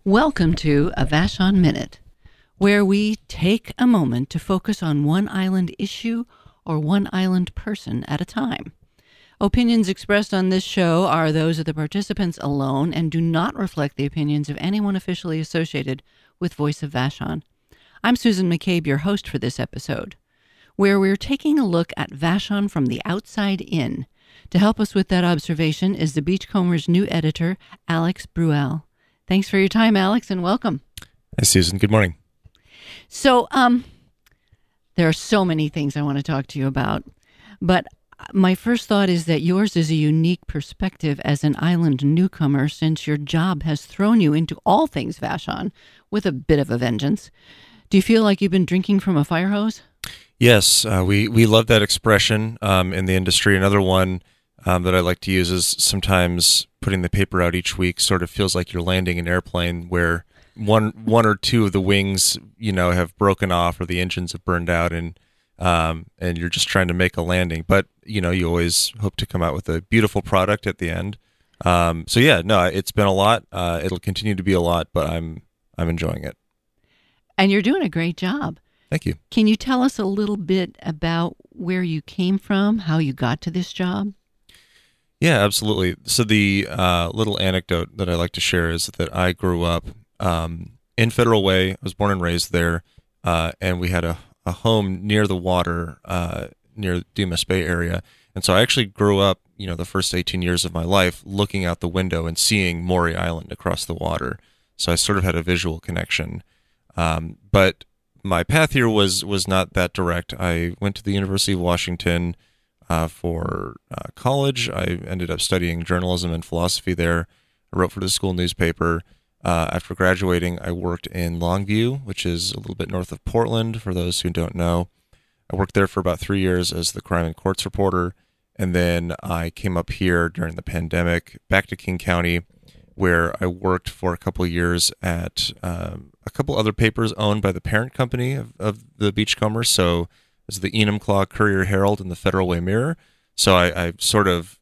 Welcome to a Vashon Minute, where we take a moment to focus on one island issue or one island person at a time. Opinions expressed on this show are those of the participants alone and do not reflect the opinions of anyone officially associated with Voice of Vashon. I'm Susan McCabe, your host for this episode, where we're taking a look at Vashon from the outside in. To help us with that observation is the Beachcomber's new editor, Alex Bruel. Thanks for your time, Alex, and welcome. Hi, Susan. Good morning. So, there are so many things I want to talk to you about, but my first thought is that yours is a unique perspective as an island newcomer, since your job has thrown you into all things Vashon with a bit of a vengeance. Do you feel like you've been drinking from a fire hose? Yes, we love that expression in the industry. Another one that I like to use is sometimes putting the paper out each week sort of feels like you're landing an airplane where one or two of the wings, have broken off or the engines have burned out, and you're just trying to make a landing. But you always hope to come out with a beautiful product at the end. It's been a lot. It'll continue to be a lot, but I'm enjoying it. And you're doing a great job. Thank you. Can you tell us a little bit about where you came from, how you got to this job? Yeah, absolutely. So the little anecdote that I like to share is that I grew up in Federal Way. I was born and raised there, and we had a home near the water, near the Dumas Bay area. And so I actually grew up, the first 18 years of my life looking out the window and seeing Maury Island across the water. So I sort of had a visual connection. But my path here was not that direct. I went to the University of Washington for college. I ended up studying journalism and philosophy there. I wrote for the school newspaper. After graduating, I worked in Longview, which is a little bit north of Portland, for those who don't know. I worked there for about 3 years as the crime and courts reporter, and then I came up here during the pandemic, back to King County, where I worked for a couple of years at a couple other papers owned by the parent company of the Beachcomber. So it's the Enumclaw Courier-Herald and the Federal Way Mirror. So I sort of,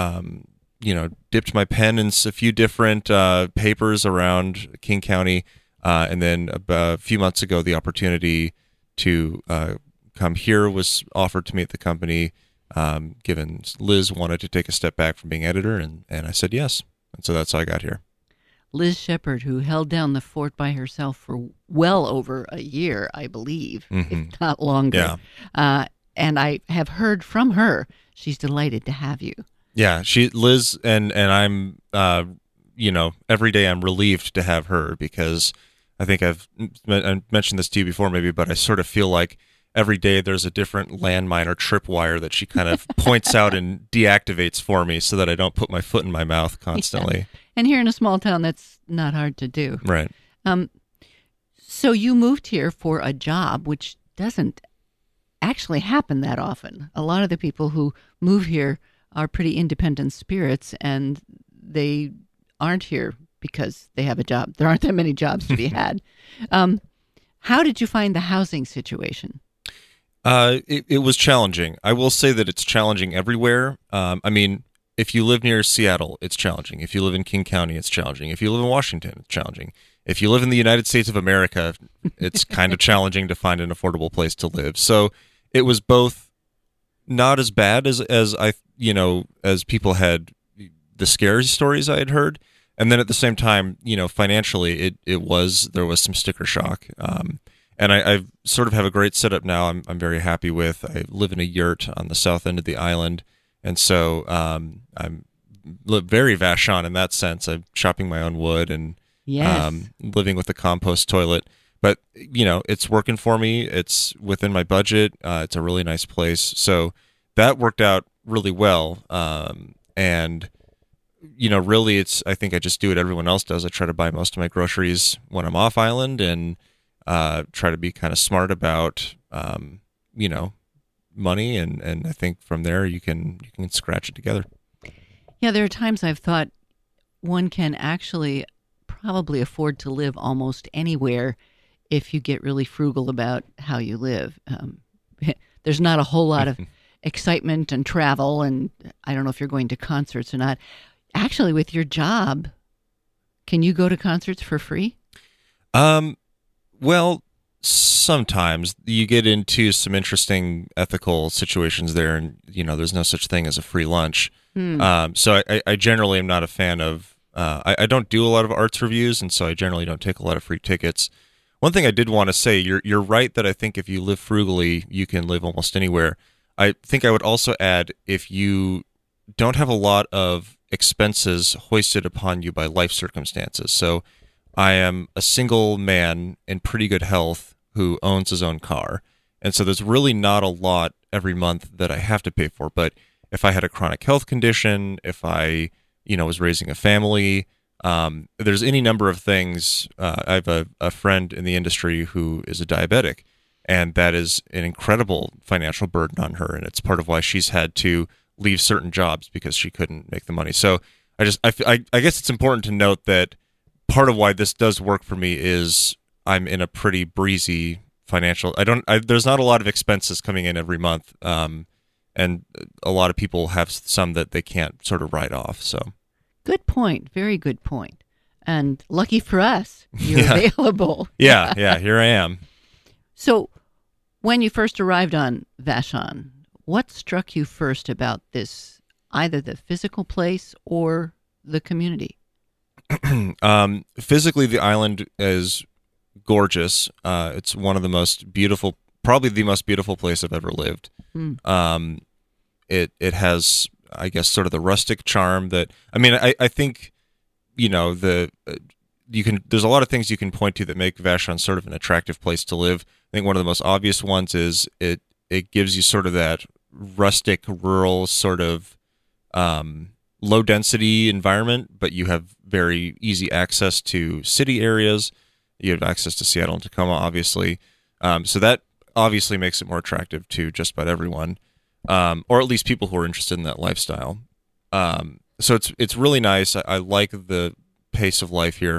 dipped my pen in a few different papers around King County. And then a few months ago, the opportunity to come here was offered to me at the company, given Liz wanted to take a step back from being editor, and I said yes. And so that's how I got here. Liz Shepard, who held down the fort by herself for well over a year, I believe, if not longer. Yeah. And I have heard from her. She's delighted to have you. Yeah, Liz, and I'm, every day I'm relieved to have her, because I think I mentioned this to you before maybe, but I sort of feel like every day there's a different landmine or tripwire that she kind of points out and deactivates for me so that I don't put my foot in my mouth constantly. Yeah. And here in a small town, that's not hard to do. Right. So you moved here for a job, which doesn't actually happen that often. A lot of the people who move here are pretty independent spirits, and they aren't here because they have a job. There aren't that many jobs to be had. How did you find the housing situation? It was challenging. I will say that it's challenging everywhere. If you live near Seattle, it's challenging. If you live in King County, it's challenging. If you live in Washington, it's challenging. If you live in the United States of America, it's kind of challenging to find an affordable place to live. So it was both not as bad as people had the scary stories I had heard. And then at the same time, financially, there was some sticker shock. And I sort of have a great setup now. I'm very happy with. I live in a yurt on the south end of the island, and so I'm very Vashon in that sense. I'm chopping my own wood and living with a compost toilet. But it's working for me. It's within my budget. It's a really nice place, so that worked out really well. And really, I think I just do what everyone else does. I try to buy most of my groceries when I'm off island, and try to be kind of smart about, money. And I think from there you can scratch it together. Yeah, there are times I've thought one can actually probably afford to live almost anywhere if you get really frugal about how you live. There's not a whole lot of excitement and travel, and I don't know if you're going to concerts or not. Actually, with your job, Can you go to concerts for free? Well, sometimes you get into some interesting ethical situations there, and there's no such thing as a free lunch. So I generally am not a fan of. I don't do a lot of arts reviews, and so I generally don't take a lot of free tickets. One thing I did want to say, you're right that I think if you live frugally, you can live almost anywhere. I think I would also add, if you don't have a lot of expenses hoisted upon you by life circumstances. So I am a single man in pretty good health who owns his own car. And so there's really not a lot every month that I have to pay for. But if I had a chronic health condition, if I, was raising a family, there's any number of things. I have a friend in the industry who is a diabetic, and that is an incredible financial burden on her. And it's part of why she's had to leave certain jobs, because she couldn't make the money. So I guess it's important to note that part of why this does work for me is I'm in a pretty breezy financial. There's not a lot of expenses coming in every month, and a lot of people have some that they can't sort of write off. So, good point. Very good point. And lucky for us, you're available. Yeah. Here I am. So, when you first arrived on Vashon, what struck you first about this, either the physical place or the community? Physically, the island is gorgeous. It's one of the most beautiful, probably the most beautiful place I've ever lived. It has, I guess, sort of the rustic charm that, I think, there's a lot of things you can point to that make Vashon sort of an attractive place to live. I think one of the most obvious ones is it gives you sort of that rustic, rural sort of low density environment, but you have very easy access to city areas. You have access to Seattle and Tacoma, obviously. So that obviously makes it more attractive to just about everyone, or at least people who are interested in that lifestyle. So it's really nice. I like the pace of life here.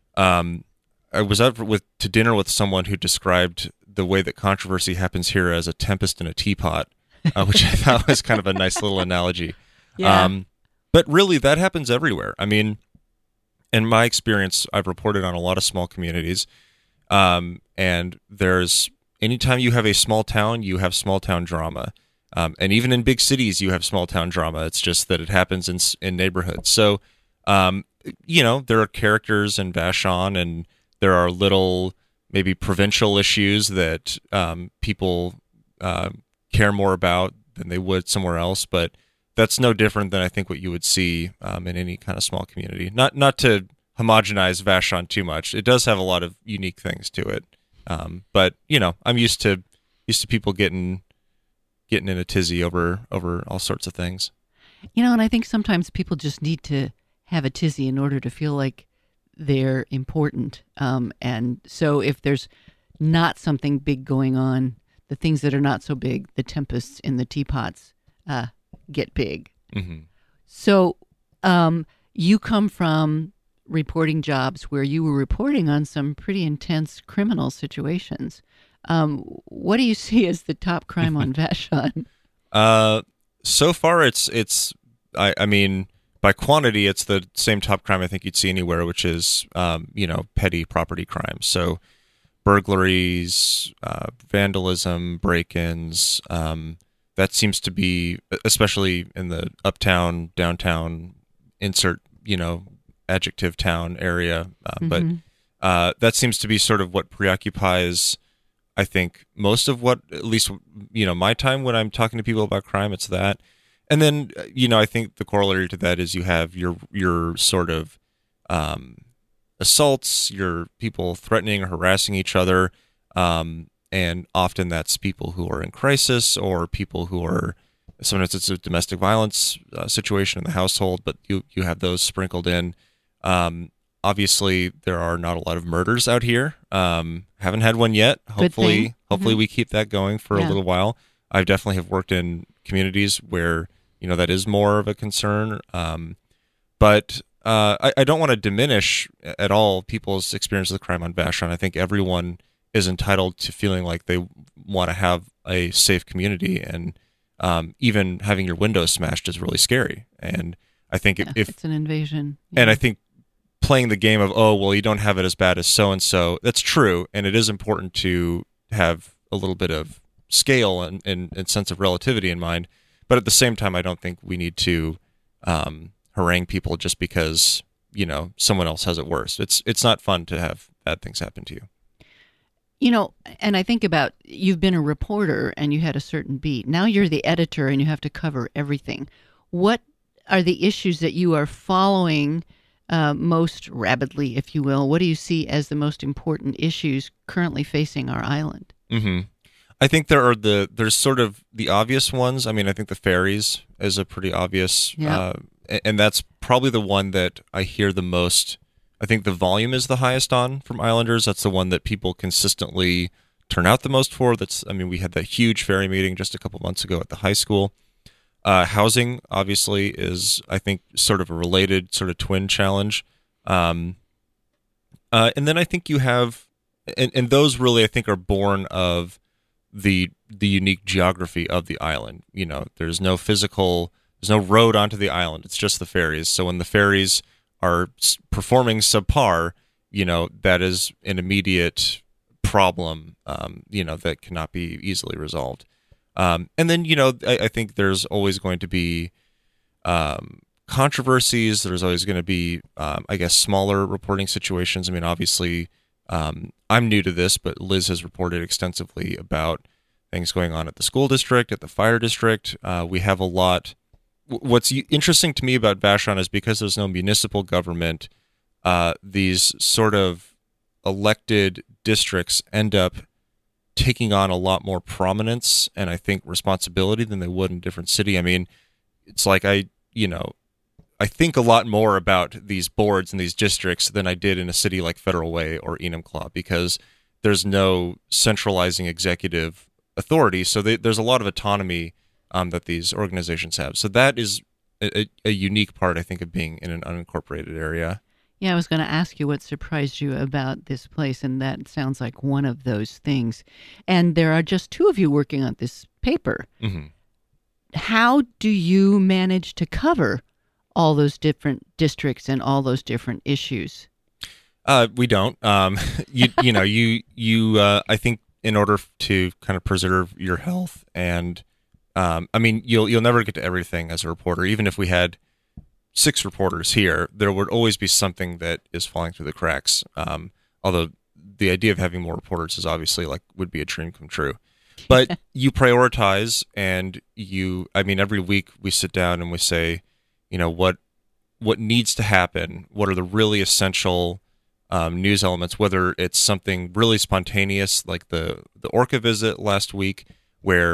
I was out to dinner with someone who described the way that controversy happens here as a tempest in a teapot, which I thought was kind of a nice little analogy. Yeah. But really, that happens everywhere. In my experience, I've reported on a lot of small communities, and anytime you have a small town, you have small town drama. And even in big cities, you have small town drama. It's just that it happens in neighborhoods. So, there are characters in Vashon, and there are little, maybe provincial issues that people care more about than they would somewhere else. But that's no different than I think what you would see in any kind of small community. Not to homogenize Vashon too much. It does have a lot of unique things to it. But I'm used to people getting in a tizzy over all sorts of things. And I think sometimes people just need to have a tizzy in order to feel like they're important. And so if there's not something big going on, the things that are not so big, the tempests in the teapots, get big. Mm-hmm. So you come from reporting jobs where you were reporting on some pretty intense criminal situations. What do you see as the top crime on Vashon? So far, it's by quantity, it's the same top crime I think you'd see anywhere, which is petty property crimes. So burglaries, vandalism, break-ins. That seems to be, especially in the uptown, downtown, insert, adjective town area. But that seems to be sort of what preoccupies, I think, most of what, at least, my time when I'm talking to people about crime, it's that. And then, I think the corollary to that is you have your sort of assaults, your people threatening or harassing each other. And often that's people who are in crisis, or people who are, sometimes it's a domestic violence situation in the household, but you have those sprinkled in. Obviously, there are not a lot of murders out here. Haven't had one yet. Hopefully we keep that going for a little while. I definitely have worked in communities where, that is more of a concern. But I don't want to diminish at all people's experience with crime on Vashon. I think everyone is entitled to feeling like they want to have a safe community, and even having your windows smashed is really scary. And I think if it's an invasion, and I think playing the game of, oh, well, you don't have it as bad as so-and-so. That's true, and it is important to have a little bit of scale and sense of relativity in mind. But at the same time, I don't think we need to harangue people just because, someone else has it worse. It's not fun to have bad things happen to you. And I think about, you've been a reporter and you had a certain beat. Now you're the editor and you have to cover everything. What are the issues that you are following most rapidly, if you will? What do you see as the most important issues currently facing our island? Mm-hmm. I think there's sort of the obvious ones. I mean, I think the ferries is a pretty obvious, and that's probably the one that I hear the most. I think the volume is the highest on from Islanders. That's the one that people consistently turn out the most for. We had that huge ferry meeting just a couple months ago at the high school. Housing, obviously, is, I think, sort of a related sort of twin challenge. And then I think you have, and those really, I think, are born of the unique geography of the island. There's no road onto the island. It's just the ferries. So when the ferries are performing subpar, that is an immediate problem, that cannot be easily resolved. And then, I think there's always going to be controversies. There's always going to be, smaller reporting situations. I mean, obviously, I'm new to this, but Liz has reported extensively about things going on at the school district, at the fire district. We have a lot. What's interesting to me about Vashon is because there's no municipal government, these sort of elected districts end up taking on a lot more prominence and I think responsibility than they would in a different city. I mean, it's like I think a lot more about these boards and these districts than I did in a city like Federal Way or Enumclaw, because there's no centralizing executive authority. So there's a lot of autonomy that these organizations have. So that is a unique part, I think, of being in an unincorporated area. Yeah, I was going to ask you what surprised you about this place, and that sounds like one of those things. And there are just two of you working on this paper. Mm-hmm. How do you manage to cover all those different districts and all those different issues? We don't. I think in order to kind of preserve your health and you'll never get to everything as a reporter. Even if we had 6 reporters here, there would always be something that is falling through the cracks. Although the idea of having more reporters is obviously would be a dream come true. But you prioritize, and every week we sit down and we say, what needs to happen? What are the really essential news elements? Whether it's something really spontaneous like the orca visit last week, where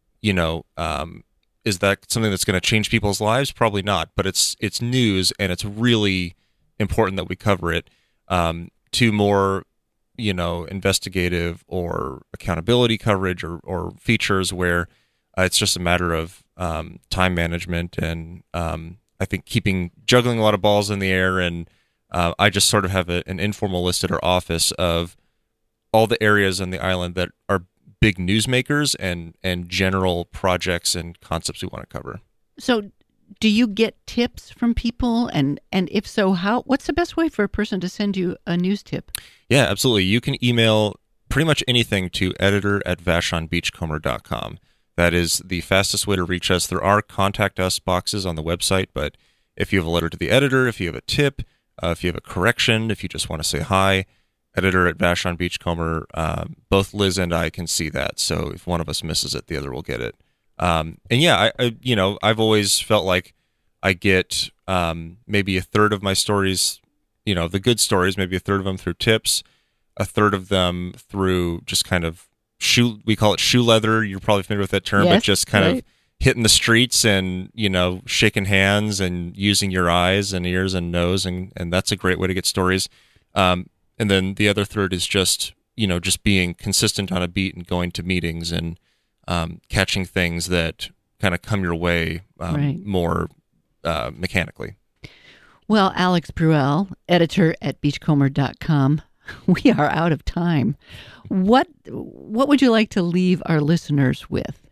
is that something that's going to change people's lives? Probably not, but it's news, and it's really important that we cover it. To more, investigative or accountability coverage or features where it's just a matter of time management and I think juggling a lot of balls in the air. And I just sort of have an informal list at our office of all the areas on the island that are big newsmakers and general projects and concepts we want to cover. So do you get tips from people? And if so, what's the best way for a person to send you a news tip? Yeah, absolutely. You can email pretty much anything to editor@vashonbeachcomber.com. That is the fastest way to reach us. There are contact us boxes on the website, but if you have a letter to the editor, if you have a tip, if you have a correction, if you just want to say hi, editor@vashonbeachcomber, both Liz and I can see that. So if one of us misses it, the other will get it. And yeah, I've always felt like I get maybe a third of my stories, the good stories, maybe a third of them through tips, a third of them through just kind of we call it shoe leather. You're probably familiar with that term, yes, but just kind of hitting the streets and, shaking hands and using your eyes and ears and nose. And that's a great way to get stories. And then the other third is just being consistent on a beat and going to meetings and catching things that kind of come your way more mechanically. Well, Alex Bruel, editor at beachcomber.com, we are out of time. What would you like to leave our listeners with?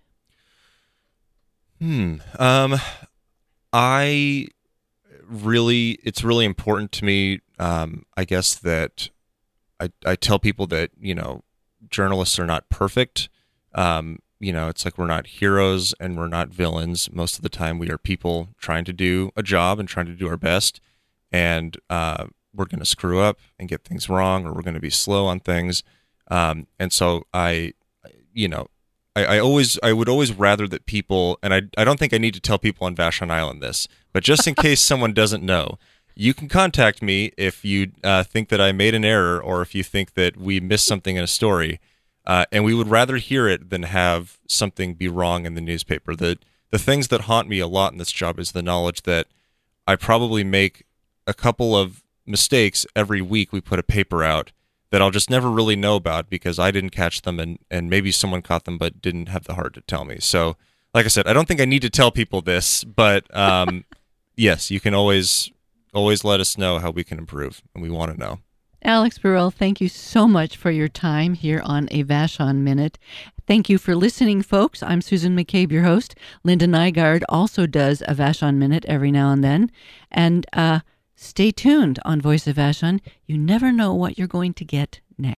it's really important to me. I guess that I tell people that, journalists are not perfect. It's like we're not heroes and we're not villains. Most of the time we are people trying to do a job and trying to do our best. And we're going to screw up and get things wrong, or we're going to be slow on things. And so I would always rather that people, and I don't think I need to tell people on Vashon Island this, but just in case someone doesn't know, you can contact me if you think that I made an error or if you think that we missed something in a story. And we would rather hear it than have something be wrong in the newspaper. The things that haunt me a lot in this job is the knowledge that I probably make a couple of mistakes every week we put a paper out that I'll just never really know about because I didn't catch them and maybe someone caught them but didn't have the heart to tell me. So, like I said, I don't think I need to tell people this, but yes, you can always let us know how we can improve, and we want to know. Alex Burrell, thank you so much for your time here on A Vashon Minute. Thank you for listening, folks. I'm Susan McCabe, your host. Linda Nygaard also does a Vashon Minute every now and then. And stay tuned on Voice of Vashon. You never know what you're going to get next.